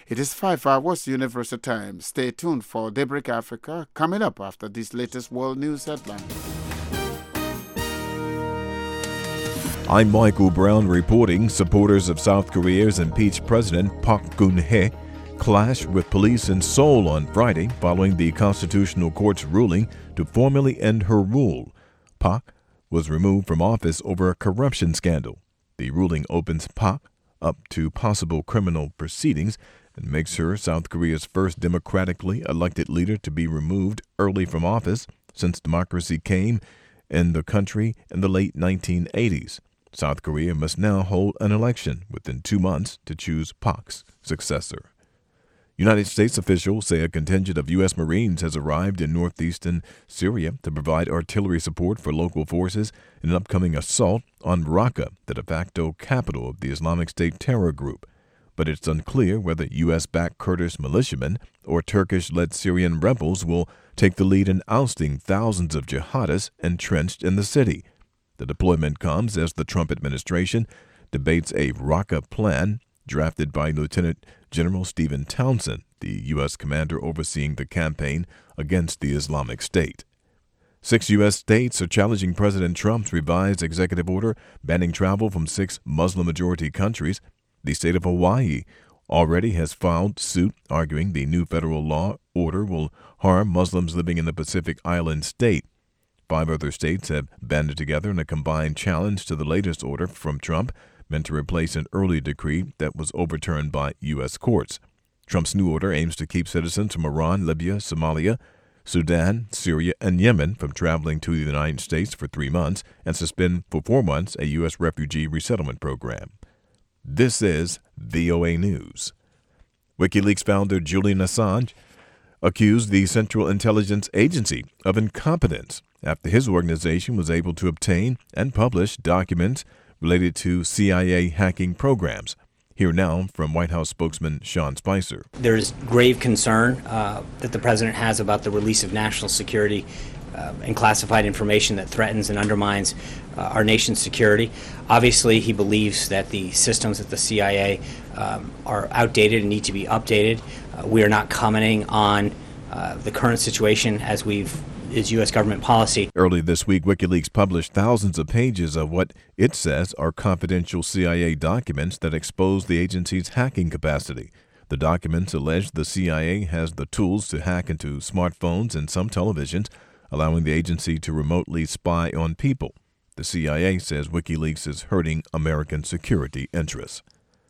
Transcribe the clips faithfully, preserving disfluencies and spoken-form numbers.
It is five hours Universal Time. Stay tuned for Daybreak Africa coming up after this latest world news headline. I'm Michael Brown reporting. Supporters of South Korea's impeached president Park Geun-hye clashed with police in Seoul on Friday following the Constitutional Court's ruling to formally end her rule. Park was removed from office over a corruption scandal. The ruling opens Park up to possible criminal proceedings and makes her South Korea's first democratically elected leader to be removed early from office since democracy came in the country in the late nineteen eighties. South Korea must now hold an election within two months to choose Park's successor. United States officials say a contingent of U S Marines has arrived in northeastern Syria to provide artillery support for local forces in an upcoming assault on Raqqa, the de facto capital of the Islamic State terror group. But it's unclear whether U S-backed Kurdish militiamen or Turkish-led Syrian rebels will take the lead in ousting thousands of jihadists entrenched in the city. The deployment comes as the Trump administration debates a Raqqa plan drafted by Lieutenant General Stephen Townsend, the U S commander overseeing the campaign against the Islamic State. Six U S states are challenging President Trump's revised executive order banning travel from six Muslim-majority countries. The state of Hawaii already has filed suit arguing the new federal law order will harm Muslims living in the Pacific Island state. Five other states have banded together in a combined challenge to the latest order from Trump, meant to replace an early decree that was overturned by U S courts. Trump's new order aims to keep citizens from Iran, Libya, Somalia, Sudan, Syria, and Yemen from traveling to the United States for three months and suspend for four months a U S refugee resettlement program. This is V O A News. WikiLeaks founder Julian Assange accused the Central Intelligence Agency of incompetence after his organization was able to obtain and publish documents related to C I A hacking programs. Here now from White House spokesman Sean Spicer. There is grave concern uh, that the president has about the release of national security uh, and classified information that threatens and undermines uh, our nation's security. Obviously, he believes that the systems at the C I A um, are outdated and need to be updated. Uh, we are not commenting on uh, the current situation as we've is U S government policy. Early this week, WikiLeaks published thousands of pages of what it says are confidential C I A documents that expose the agency's hacking capacity. The documents allege the C I A has the tools to hack into smartphones and some televisions, allowing the agency to remotely spy on people. The C I A says WikiLeaks is hurting American security interests.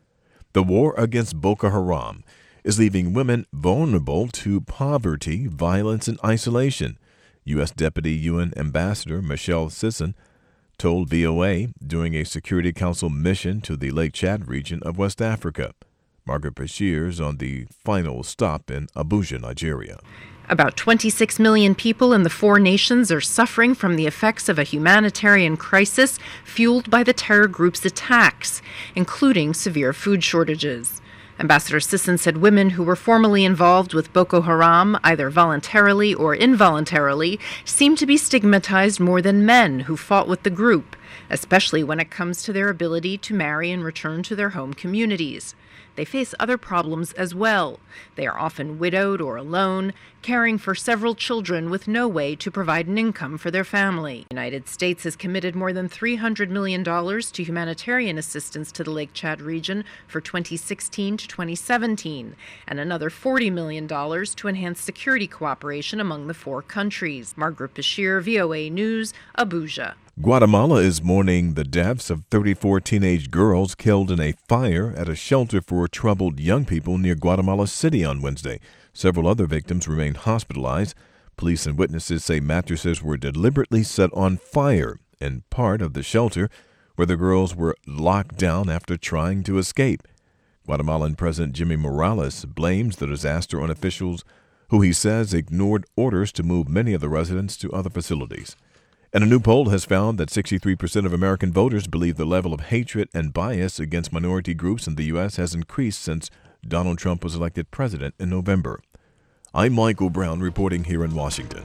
The war against Boko Haram is leaving women vulnerable to poverty, violence, and isolation. U S. Deputy U N Ambassador Michelle Sisson told V O A during a Security Council mission to the Lake Chad region of West Africa. Margaret Bashir is on the final stop in Abuja, Nigeria. About twenty-six million people in the four nations are suffering from the effects of a humanitarian crisis fueled by the terror group's attacks, including severe food shortages. Ambassador Sisson said women who were formerly involved with Boko Haram, either voluntarily or involuntarily, seem to be stigmatized more than men who fought with the group, especially when it comes to their ability to marry and return to their home communities. They face other problems as well. They are often widowed or alone, caring for several children with no way to provide an income for their family. The United States has committed more than three hundred million dollars to humanitarian assistance to the Lake Chad region for twenty sixteen to twenty seventeen, and another forty million dollars to enhance security cooperation among the four countries. Margaret Bashir, V O A News, Abuja. Guatemala is mourning the deaths of thirty-four teenage girls killed in a fire at a shelter for troubled young people near Guatemala City on Wednesday. Several other victims remain hospitalized. Police and witnesses say mattresses were deliberately set on fire in part of the shelter where the girls were locked down after trying to escape. Guatemalan President Jimmy Morales blames the disaster on officials who he says ignored orders to move many of the residents to other facilities. And a new poll has found that sixty-three percent of American voters believe the level of hatred and bias against minority groups in the U S has increased since Donald Trump was elected president in November. I'm Michael Brown reporting here in Washington.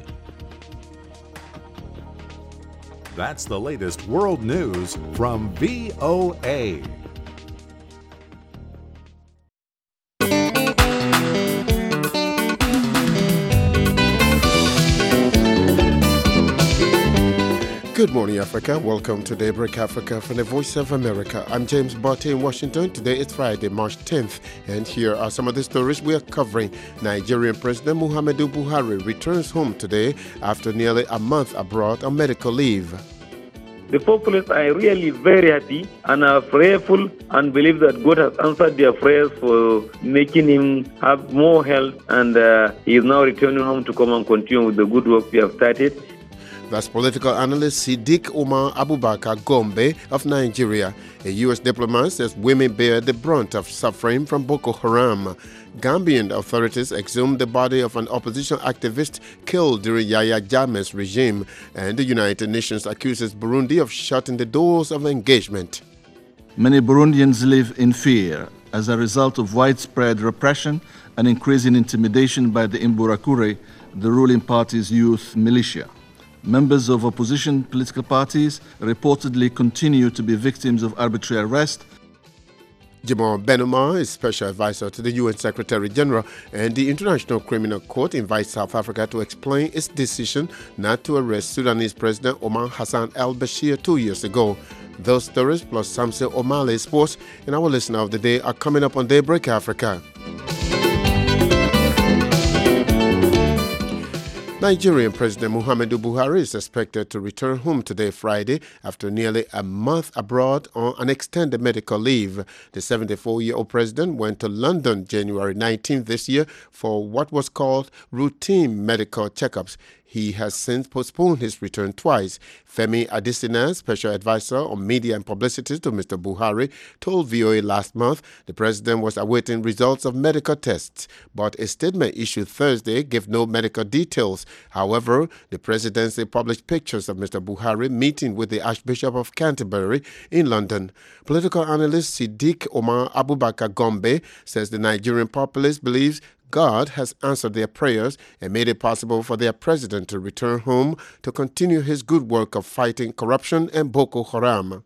That's the latest world news from V O A. Good morning, Africa. Welcome to Daybreak Africa from the Voice of America. I'm James Botte in Washington. Today is Friday, March tenth, and here are some of the stories we are covering. Nigerian President Muhammadu Buhari returns home today after nearly a month abroad on medical leave. The populace are really very happy and are prayerful and believe that God has answered their prayers for making him have more health, and uh, he is now returning home to come and continue with the good work we have started. That's political analyst Siddiq Umar Abubakar Gombe of Nigeria. A U S diplomat says women bear the brunt of suffering from Boko Haram. Gambian authorities exhumed the body of an opposition activist killed during Yahya Jammeh's regime, and the United Nations accuses Burundi of shutting the doors of engagement. Many Burundians live in fear as a result of widespread repression and increasing intimidation by the Imbonerakure, the ruling party's youth militia. Members of opposition political parties reportedly continue to be victims of arbitrary arrest. Jamal Benumar is special advisor to the U N Secretary General, and the International Criminal Court invites South Africa to explain its decision not to arrest Sudanese President Omar Hassan al-Bashir two years ago. Those stories plus Samson Omale Sports and our listener of the day are coming up on Daybreak Africa. Nigerian President Muhammadu Buhari is expected to return home today, Friday, after nearly a month abroad on an extended medical leave. The seventy-four-year-old president went to London January nineteenth this year for what was called routine medical checkups. He has since postponed his return twice. Femi Adesina, special advisor on media and publicity to Mister Buhari, told V O A last month the president was awaiting results of medical tests, but a statement issued Thursday gave no medical details. However, the presidency published pictures of Mister Buhari meeting with the Archbishop of Canterbury in London. Political analyst Siddiq Umar Abubakar Gombe says the Nigerian populace believes God has answered their prayers and made it possible for their president to return home to continue his good work of fighting corruption and Boko Haram.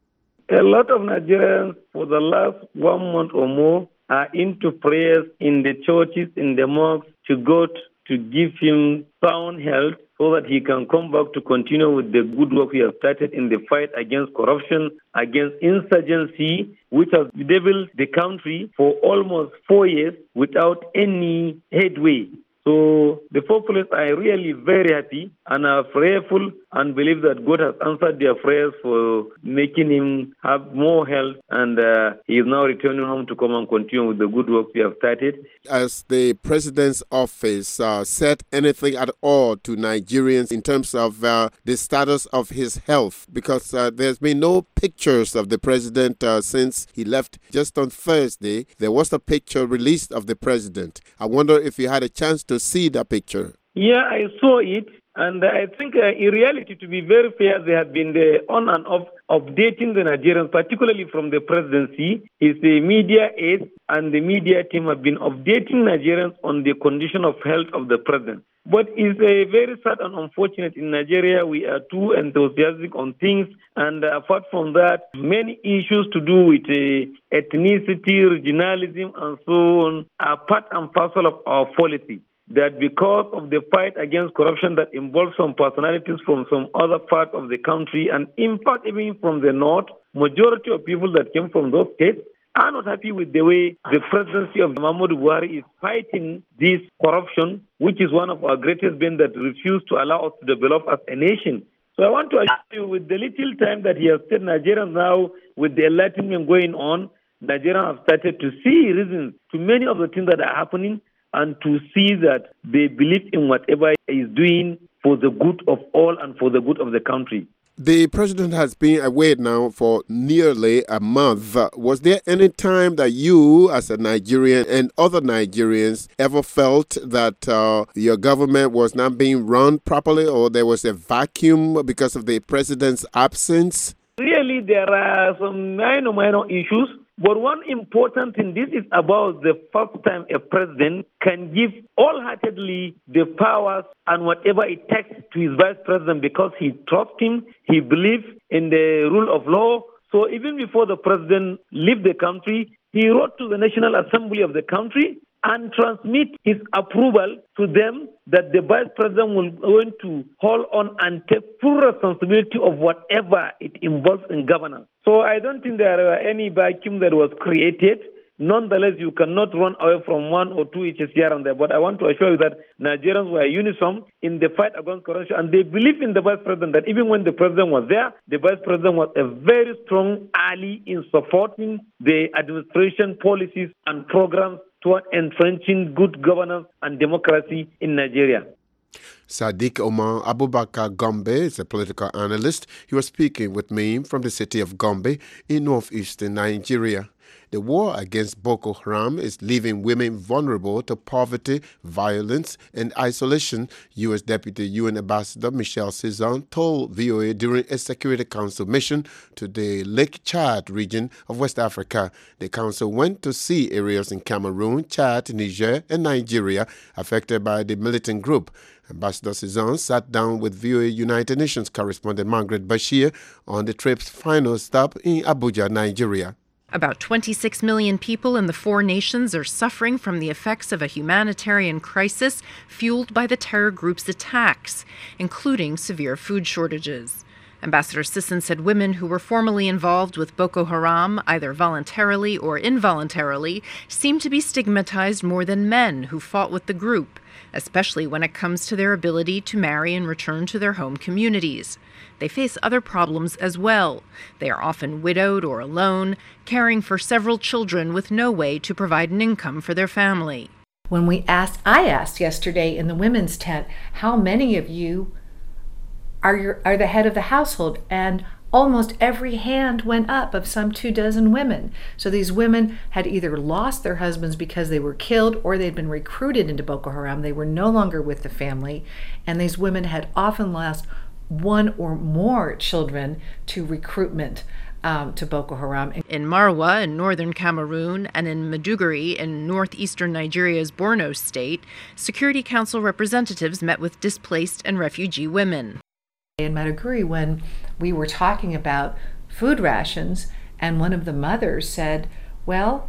A lot of Nigerians for the last one month or more are into prayers in the churches, in the mosques, to God to give him sound health so that he can come back to continue with the good work he has started in the fight against corruption, against insurgency, which has bedeviled the country for almost four years without any headway. So the populace are really very happy and are prayerful and believe that God has answered their prayers for making him have more health, and uh, he is now returning home to come and continue with the good work we have started. Has the president's office uh, said anything at all to Nigerians in terms of uh, the status of his health? Because uh, there's been no pictures of the president uh, since he left just on Thursday. There was a picture released of the president. I wonder if you had a chance to see that picture. Yeah, I saw it. And I think uh, in reality, to be very fair, they have been the on and off updating the Nigerians, particularly from the presidency. Is the media aides and the media team have been updating Nigerians on the condition of health of the president. But it's a very sad and unfortunate in Nigeria. We are too enthusiastic on things. And uh, apart from that, many issues to do with uh, ethnicity, regionalism, and so on are part and parcel of our policy. That because of the fight against corruption that involves some personalities from some other part of the country, and in fact even from the north, majority of people that came from those states are not happy with the way the presidency of Muhammadu Buhari is fighting this corruption, which is one of our greatest bane that refuse to allow us to develop as a nation. So I want to assure you, with the little time that he has stayed Nigeria now, with the enlightenment going on, Nigerians have started to see reasons to many of the things that are happening, and to see that they believe in whatever he is doing for the good of all and for the good of the country. The president has been away now for nearly a month. Was there any time that you, as a Nigerian and other Nigerians, ever felt that uh, your government was not being run properly, or there was a vacuum because of the president's absence? Really, there are some minor, minor issues. But one important thing, this is about the first time a president can give wholeheartedly the powers and whatever it takes to his vice president, because he trusts him, he believes in the rule of law. So even before the president left the country, he wrote to the National Assembly of the country and transmit his approval to them that the vice president will going to hold on and take full responsibility of whatever it involves in governance. So I don't think there are any vacuum that was created. Nonetheless, you cannot run away from one or two issues here and there. But I want to assure you that Nigerians were uniform in the fight against corruption, and they believe in the vice president, that even when the president was there, the vice president was a very strong ally in supporting the administration policies and programs toward entrenching good governance and democracy in Nigeria. Sadiq Omar Abubakar Gombe is a political analyst. He was speaking with me from the city of Gombe in northeastern Nigeria. The war against Boko Haram is leaving women vulnerable to poverty, violence, and isolation, U S Deputy U N Ambassador Michelle Cizon told V O A during a Security Council mission to the Lake Chad region of West Africa. The council went to see areas in Cameroon, Chad, Niger, and Nigeria affected by the militant group. Ambassador Cizon sat down with V O A United Nations correspondent Margaret Bashir on the trip's final stop in Abuja, Nigeria. About twenty-six million people in the four nations are suffering from the effects of a humanitarian crisis fueled by the terror group's attacks, including severe food shortages. Ambassador Sisson said women who were formerly involved with Boko Haram, either voluntarily or involuntarily, seem to be stigmatized more than men who fought with the group, especially when it comes to their ability to marry and return to their home communities. They face other problems as well. They are often widowed or alone, caring for several children with no way to provide an income for their family. When we asked, I asked yesterday in the women's tent, how many of you are your, are the head of the household? And almost every hand went up of some two dozen women. So these women had either lost their husbands because they were killed or they'd been recruited into Boko Haram. They were no longer with the family. And these women had often lost one or more children to recruitment um, to Boko Haram. In Marwa in northern Cameroon and in Maiduguri in northeastern Nigeria's Borno state, Security Council representatives met with displaced and refugee women. In Maiduguri, when we were talking about food rations, and one of the mothers said, well,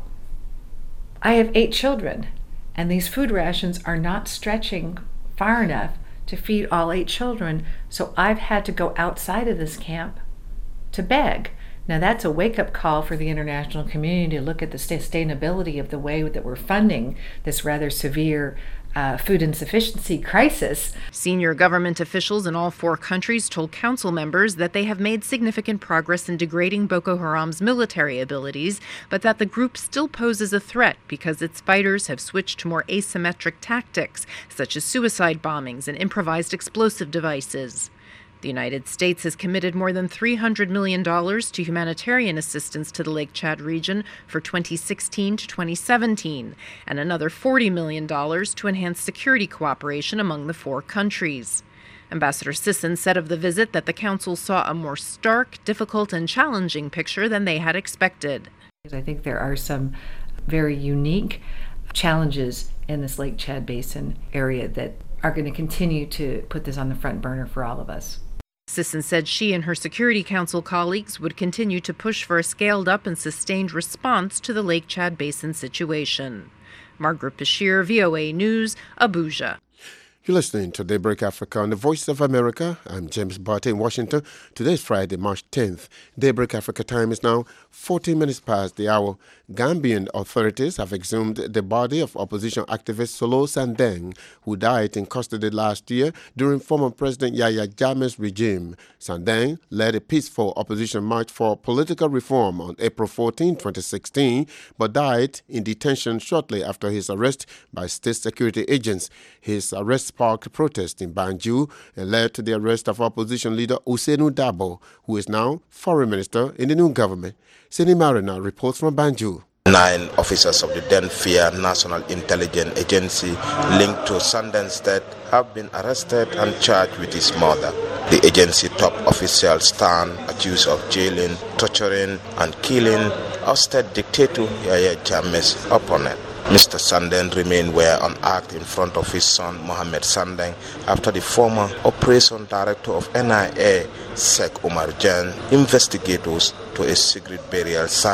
I have eight children, and these food rations are not stretching far enough to feed all eight children, so I've had to go outside of this camp to beg. Now that's a wake-up call for the international community to look at the sustainability of the way that we're funding this rather severe uh, food insufficiency crisis. Senior government officials in all four countries told council members that they have made significant progress in degrading Boko Haram's military abilities, but that the group still poses a threat because its fighters have switched to more asymmetric tactics, such as suicide bombings and improvised explosive devices. The United States has committed more than three hundred million dollars to humanitarian assistance to the Lake Chad region for twenty sixteen to twenty seventeen, and another forty million dollars to enhance security cooperation among the four countries. Ambassador Sisson said of the visit that the Council saw a more stark, difficult, and challenging picture than they had expected. I think there are some very unique challenges in this Lake Chad Basin area that are going to continue to put this on the front burner for all of us. Sisson said she and her Security Council colleagues would continue to push for a scaled-up and sustained response to the Lake Chad Basin situation. Margaret Bashir, V O A News, Abuja. You're listening to Daybreak Africa on the Voice of America. I'm James Barty in Washington. Today is Friday, March tenth. Daybreak Africa time is now fourteen minutes past the hour. Gambian authorities have exhumed the body of opposition activist Solo Sandeng, who died in custody last year during former President Yahya Jammeh's regime. Sandeng led a peaceful opposition march for political reform on April fourteenth, twenty sixteen, but died in detention shortly after his arrest by state security agents. His arrest sparked protest in Banjul and led to the arrest of opposition leader Ousainou Dabo, who is now foreign minister in the new government. Sini Marina reports from Banjul. Nine officers of the then FIA National Intelligence Agency linked to Sandeng's death have been arrested and charged with his murder. The agency top officials stand accused of jailing, torturing, and killing ousted dictator Yahya Jammeh's opponent. Mister Sandeng remained where on act in front of his son Mohamed Sandeng after the former operation director of N I A, Sheikh Omar Jan, investigators to a secret burial site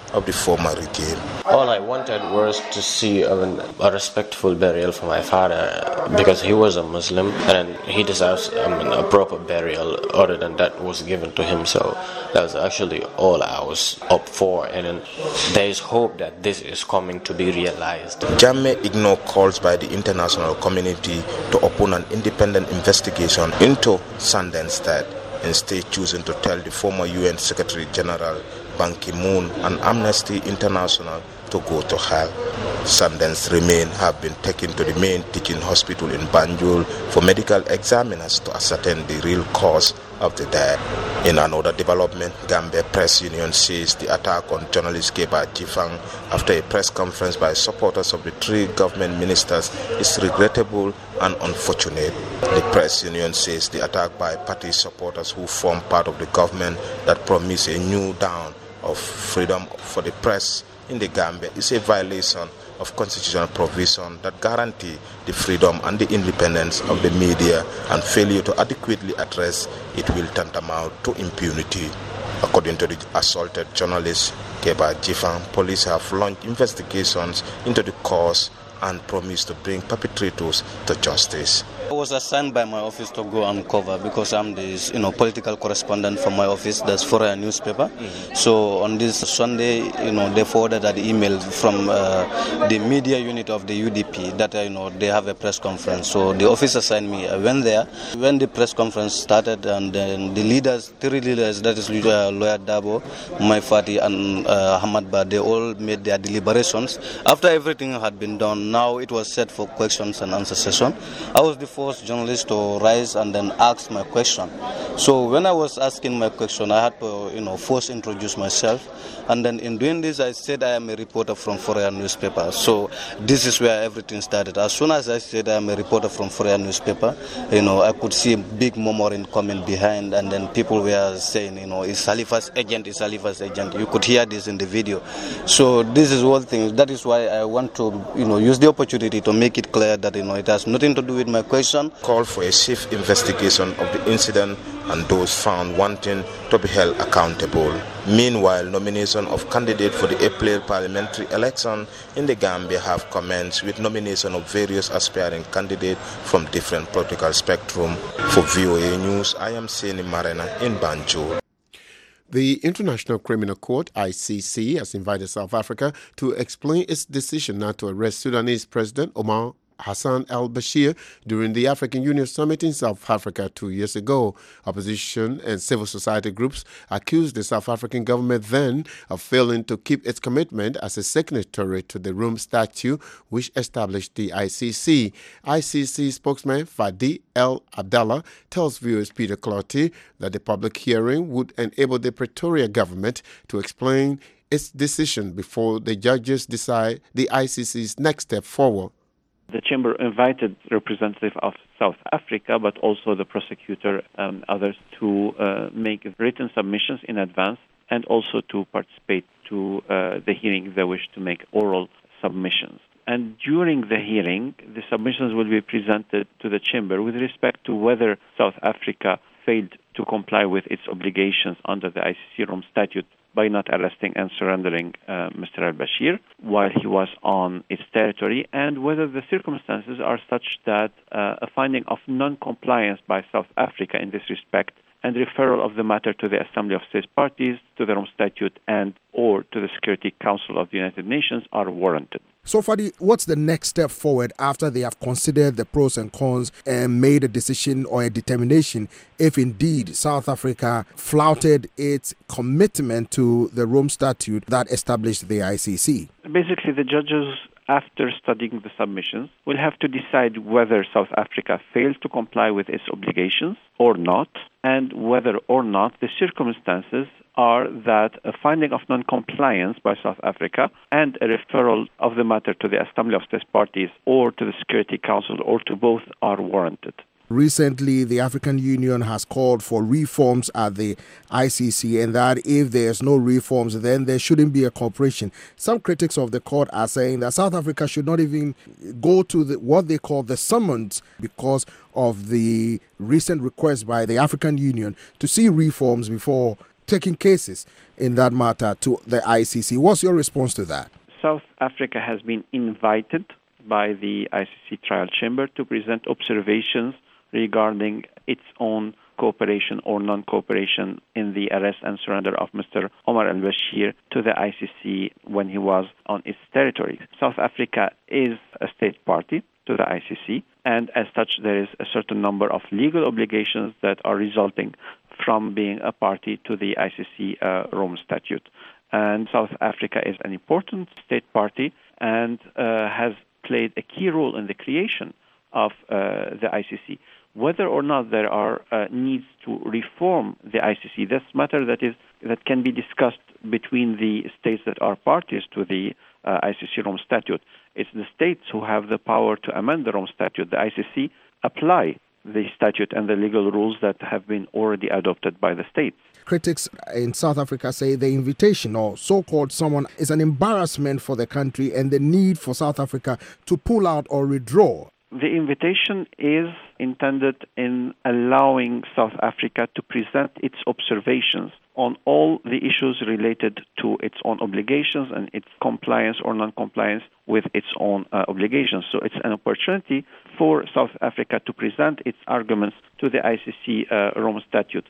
of the former regime. All I wanted was to see a, a respectful burial for my father because he was a Muslim and he deserves I mean, a proper burial other than that was given to him. So that was actually all I was up for, and then there is hope that this is coming to be realized. Jammeh ignored calls by the international community to open an independent investigation into Sundance death, instead choosing to tell the former U N Secretary General Ban Ki-moon and Amnesty International to go to hell. Sundance remains have been taken to the main teaching hospital in Banjul for medical examiners to ascertain the real cause of the death. In another development, Gambia Press Union says the attack on journalist Keba Jifang after a press conference by supporters of the three government ministers is regrettable and unfortunate. The press union says the attack by party supporters who form part of the government that promise a new dawn of freedom for the press in the Gambia is a violation of constitutional provision that guarantee the freedom and the independence of the media, and failure to adequately address it will tantamount to impunity. According to the assaulted journalist Keba Jifang, police have launched investigations into the cause and promised to bring perpetrators to justice. I was assigned by my office to go and cover because I'm the you know political correspondent for my office. That's for a newspaper. Mm-hmm. So on this Sunday, you know, they forwarded an email from uh, the media unit of the U D P that uh, you know they have a press conference. So the office assigned me. I went there. When the press conference started, and then the leaders, three leaders, that is uh, Lawyer Dabo, Mai Fati, and uh, Hamad Ba, they all made their deliberations. After everything had been done, now it was set for questions and answer session. I was the first journalist to rise and then ask my question. So when I was asking my question, I had to, you know, first introduce myself, and then in doing this, I said I am a reporter from Fourier newspaper. So this is where everything started. As soon as I said I am a reporter from Fourier newspaper, you know, I could see a big murmuring coming behind, and then people were saying, you know, is Halifa's agent, is Halifa's agent. You could hear this in the video. So this is one thing. That is why I want to, you know, use the opportunity to make it clear that, you know, it has nothing to do with my question. Call for a safe investigation of the incident and those found wanting to be held accountable. Meanwhile, nomination of candidate for the April parliamentary election in the Gambia have commenced, with nomination of various aspiring candidates from different political spectrum. For V O A News, I am Seni Marena in Banjul. The International Criminal Court, I C C, has invited South Africa to explain its decision not to arrest Sudanese President Omar Hassan al-Bashir during the African Union Summit in South Africa two years ago. Opposition and civil society groups accused the South African government then of failing to keep its commitment as a signatory to the Rome Statute, which established the I C C. I C C spokesman Fadi El Abdallah tells viewers Peter Clotty that the public hearing would enable the Pretoria government to explain its decision before the judges decide the I C C's next step forward. The chamber invited representatives of South Africa, but also the prosecutor and others, to uh, make written submissions in advance, and also to participate to uh, the hearing if they wish to make oral submissions. And during the hearing, the submissions will be presented to the chamber with respect to whether South Africa failed to comply with its obligations under the I C C Rome Statute by not arresting and surrendering uh, Mister al-Bashir while he was on its territory, and whether the circumstances are such that uh, a finding of non-compliance by South Africa in this respect and referral of the matter to the Assembly of States Parties, to the Rome Statute, and or to the Security Council of the United Nations are warranted. So, Fadi, what's the next step forward after they have considered the pros and cons and made a decision or a determination if indeed South Africa flouted its commitment to the Rome Statute that established the I C C? Basically, the judges, after studying the submissions, will have to decide whether South Africa failed to comply with its obligations or not, and whether or not the circumstances are that a finding of non-compliance by South Africa and a referral of the matter to the Assembly of States Parties or to the Security Council or to both are warranted. Recently, the African Union has called for reforms at the I C C, and that if there's no reforms, then there shouldn't be a cooperation. Some critics of the court are saying that South Africa should not even go to the, what they call the summons because of the recent request by the African Union to see reforms before taking cases in that matter to the I C C. What's your response to that? South Africa has been invited by the I C C trial chamber to present observations regarding its own cooperation or non-cooperation in the arrest and surrender of Mister Omar al-Bashir to the I C C when he was on its territory. South Africa is a state party to the I C C, and as such there is a certain number of legal obligations that are resulting from being a party to the I C C uh, Rome Statute. And South Africa is an important state party and uh, has played a key role in the creation of uh, the I C C. Whether or not there are uh, needs to reform the I C C, that's a matter that is that can be discussed between the states that are parties to the uh, I C C Rome Statute. It's the states who have the power to amend the Rome Statute. The I C C apply the statute and the legal rules that have been already adopted by the states. Critics in South Africa say the invitation or so-called summon is an embarrassment for the country and the need for South Africa to pull out or withdraw. The invitation is intended in allowing South Africa to present its observations on all the issues related to its own obligations and its compliance or non-compliance with its own uh, obligations. So it's an opportunity for South Africa to present its arguments to the I C C uh, Rome Statute.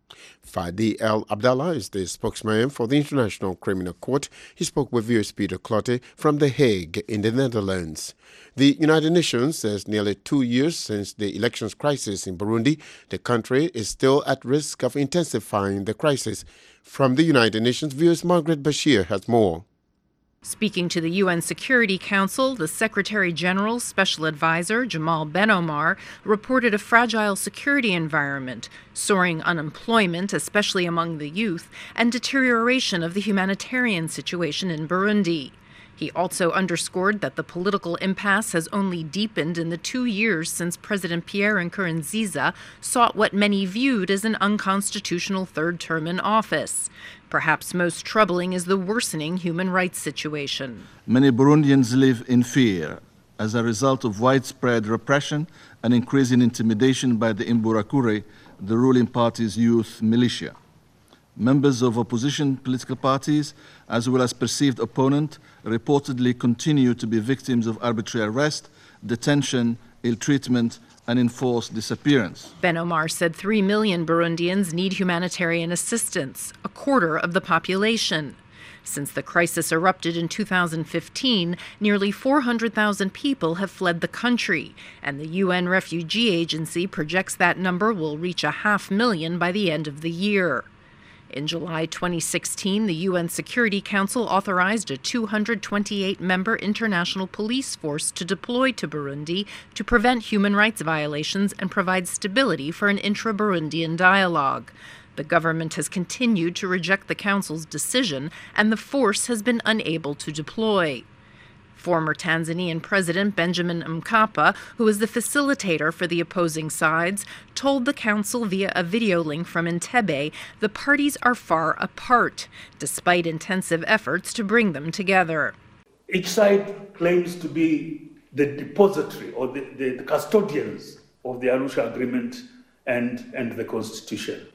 Fadi El Abdallah is the spokesman for the International Criminal Court. He spoke with V O A's Peter Clotte from The Hague in the Netherlands. The United Nations says nearly two years since the elections crisis in Burundi, the country is still at risk of intensifying the crisis. From the United Nations, V O A's Margaret Bashir has more. Speaking to the U N Security Council, the Secretary General's special advisor, Jamal Ben Omar, reported a fragile security environment, soaring unemployment, especially among the youth, and deterioration of the humanitarian situation in Burundi. He also underscored that the political impasse has only deepened in the two years since President Pierre Nkurunziza sought what many viewed as an unconstitutional third term in office. Perhaps most troubling is the worsening human rights situation. Many Burundians live in fear as a result of widespread repression and increasing intimidation by the Imbonerakure, the ruling party's youth militia. Members of opposition political parties, as well as perceived opponents, reportedly continue to be victims of arbitrary arrest, detention, ill treatment, and enforced disappearance. Ben Omar said three million Burundians need humanitarian assistance, a quarter of the population. Since the crisis erupted in two thousand fifteen, nearly four hundred thousand people have fled the country, and the U N Refugee Agency projects that number will reach a half million by the end of the year. In July twenty sixteen, the U N Security Council authorized a two hundred twenty-eight member international police force to deploy to Burundi to prevent human rights violations and provide stability for an intra-Burundian dialogue. The government has continued to reject the Council's decision, and the force has been unable to deploy. Former Tanzanian President Benjamin Mkapa, who is the facilitator for the opposing sides, told the council via a video link from Entebbe the parties are far apart, despite intensive efforts to bring them together. Each side claims to be the depository or the, the, the custodians of the Arusha Agreement and, and the Constitution.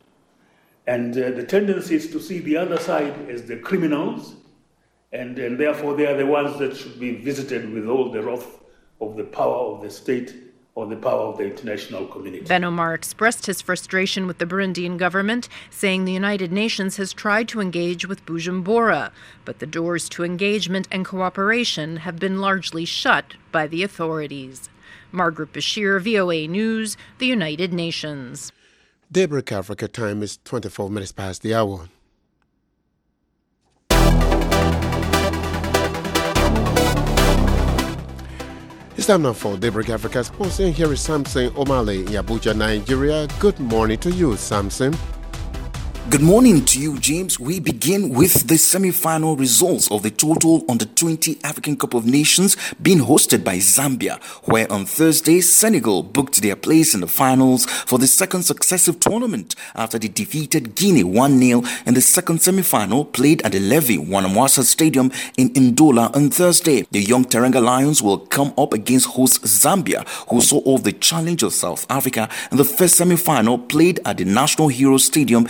And uh, the tendency is to see the other side as the criminals, And, and therefore they are the ones that should be visited with all the wrath of the power of the state or the power of the international community. Ben Omar expressed his frustration with the Burundian government, saying the United Nations has tried to engage with Bujumbura, but the doors to engagement and cooperation have been largely shut by the authorities. Margaret Bashir, V O A News, the United Nations. Daybreak Africa time is twenty-four minutes past the hour. It's time now for Daybreak Africa Sports, and here is Samson Omale in Abuja, Nigeria. Good morning to you, Samson. Good morning to you, James. We begin with the semi-final results of the Total Under twenty African Cup of Nations being hosted by Zambia, where on Thursday, Senegal booked their place in the finals for the second successive tournament after they defeated Guinea one nil in the second semi-final played at the Levy Wanamwasa Stadium in Ndola on Thursday. The young Teranga Lions will come up against host Zambia, who saw off the challenge of South Africa in the first semi-final played at the National Hero Stadium in Lusaka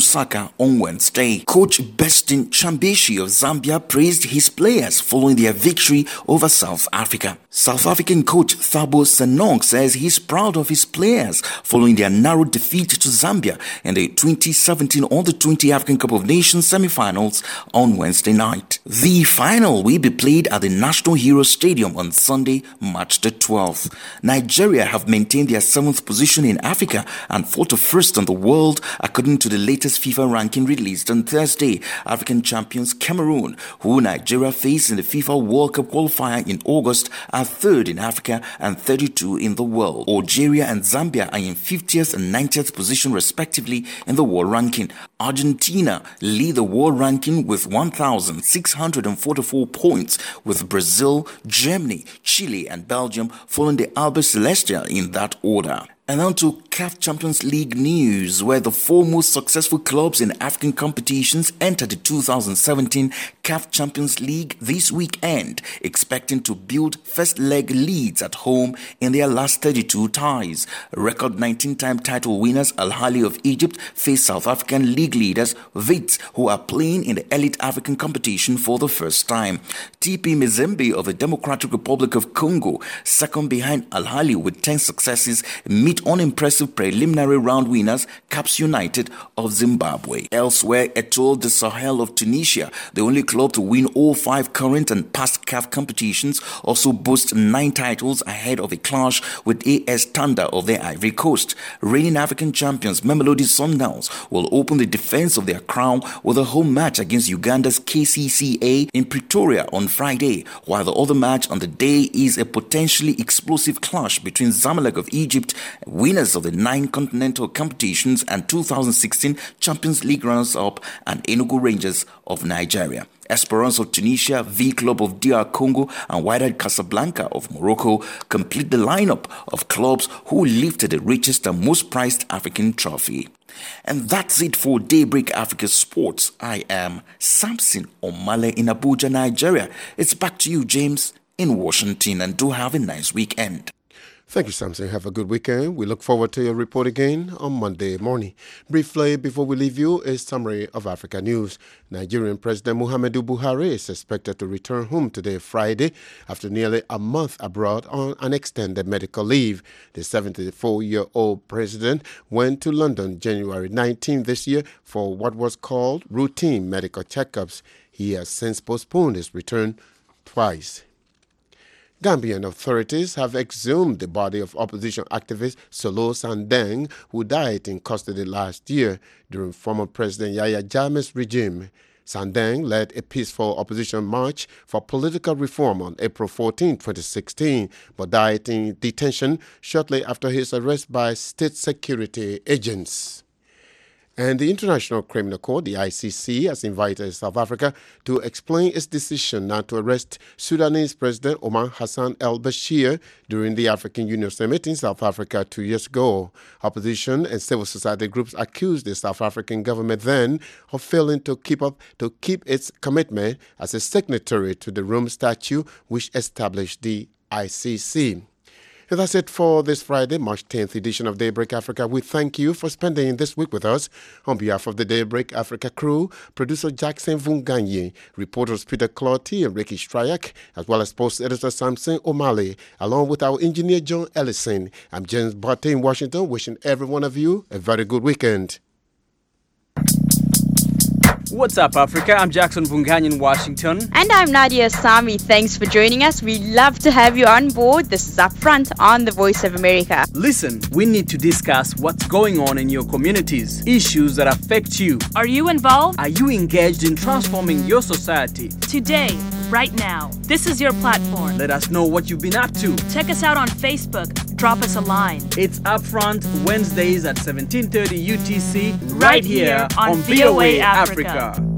Lusaka on Wednesday. Coach Bestin Chambeshi of Zambia praised his players following their victory over South Africa. South African coach Thabo Senong says he's proud of his players following their narrow defeat to Zambia in the twenty seventeen Under twenty African Cup of Nations semi-finals on Wednesday night. The final will be played at the National Hero Stadium on Sunday, March the twelfth. Nigeria have maintained their seventh position in Africa and forty-first in the world according to the latest FIFA ranking released on Thursday. African champions Cameroon, who Nigeria faced in the FIFA World Cup qualifier in August, are third in Africa and thirty-two in the world. Algeria and Zambia are in fiftieth and ninetieth position respectively in the world ranking. Argentina lead the world ranking with one thousand six hundred forty-four points, with Brazil, Germany, Chile and Belgium following the Albi Celestial in that order. And on to C A F Champions League news, where the four most successful clubs in African competitions entered the two thousand seventeen C A F Champions League this weekend, expecting to build first leg leads at home in their last thirty-two ties. Record nineteen-time title winners Al Ahly of Egypt face South African league leaders Wits, who are playing in the elite African competition for the first time. T P Mazembe of the Democratic Republic of Congo, second behind Al Ahly with ten successes, meet unimpressive preliminary round winners Caps United of Zimbabwe. Elsewhere, Etoile du Sahel of Tunisia, the only club to win all five current and past C A F competitions, also boasts nine titles ahead of a clash with A S Tanda of the Ivory Coast. Reigning African champions Mamelodi Sundowns will open the defense of their crown with a home match against Uganda's K C C A in Pretoria on Friday, while the other match on the day is a potentially explosive clash between Zamalek of Egypt, winners of the nine continental competitions and two thousand sixteen Champions League runners-up, and Enugu Rangers of Nigeria. Esperance of Tunisia, V Club of D R Congo, and Wydad Casablanca of Morocco complete the lineup of clubs who lifted the richest and most prized African trophy. And that's it for Daybreak Africa Sports. I am Samson Omale in Abuja, Nigeria. It's back to you, James, in Washington, and do have a nice weekend. Thank you, Samson. Have a good weekend. We look forward to your report again on Monday morning. Briefly, before we leave you, a summary of Africa news. Nigerian President Muhammadu Buhari is expected to return home today, Friday, after nearly a month abroad on an extended medical leave. The seventy-four-year-old president went to London January nineteenth this year for what was called routine medical checkups. He has since postponed his return twice. Gambian authorities have exhumed the body of opposition activist Solo Sandeng, who died in custody last year during former President Yahya Jammeh's regime. Sandeng led a peaceful opposition march for political reform on April fourteenth, twenty sixteen, but died in detention shortly after his arrest by state security agents. And the International Criminal Court, the I C C, has invited South Africa to explain its decision not to arrest Sudanese President Omar Hassan al-Bashir during the African Union Summit in South Africa two years ago. Opposition and civil society groups accused the South African government then of failing to keep up to keep its commitment as a signatory to the Rome Statute, which established the I C C. And that's it for this Friday, March tenth edition of Daybreak Africa. We thank you for spending this week with us. On behalf of the Daybreak Africa crew, producer Jackson Vunganye, reporters Peter Clotty and Ricky Stryak, as well as post editor Samson O'Malley, along with our engineer John Ellison. I'm James Barty in Washington, wishing every one of you a very good weekend. What's up, Africa? I'm Jackson Vunganye in Washington. And I'm Nadia Sami. Thanks for joining us. We love to have you on board. This is Upfront on The Voice of America. Listen, we need to discuss what's going on in your communities, issues that affect you. Are you involved? Are you engaged in transforming your society? Today, right now, this is your platform. Let us know what you've been up to. Check us out on Facebook. Drop us a line. It's Upfront Wednesdays at seventeen thirty U T C, right, right here on, on V O A Africa. Africa.